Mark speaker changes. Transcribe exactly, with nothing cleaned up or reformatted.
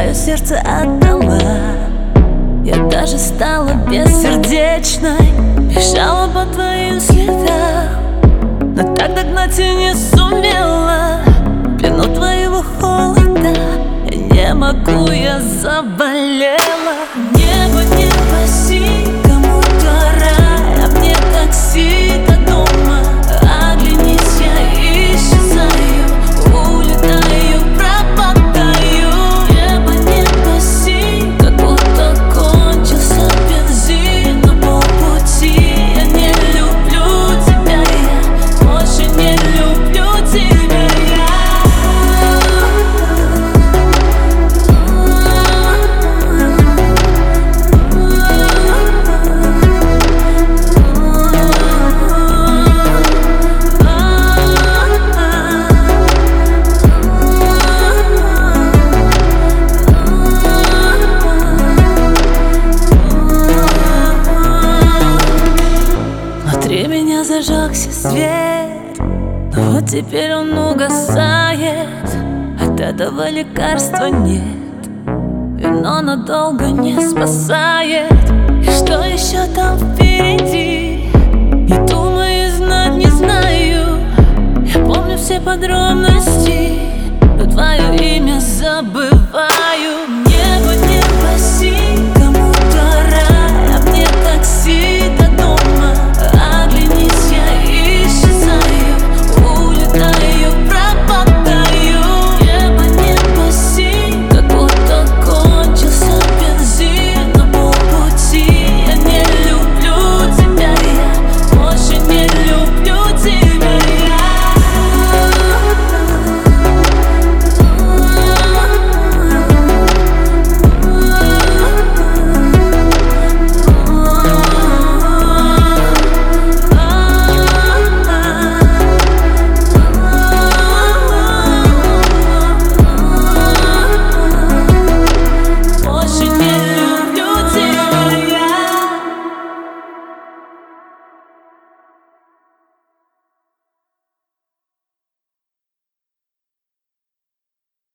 Speaker 1: свое сердце отдала. Я даже стала бессердечной, бежала по твоим следам, но так догнать и не сумела. Плену твоего холода я не могу, я заболела. Небо, не паси, кому-то рай, а мне такси до дома. Оглянись, я исчезаю, улетаю, пропадаю. Небо, не паси, как будто кончился бензин на полпути. Я не люблю тебя, я больше не люблю тебя. Внутри меня зажегся свет, но вот теперь он угасает. От этого лекарства нет, вино надолго не спасает. И что еще там впереди, не думаю, знать не знаю. Я помню все подробности, но твое имя забыл.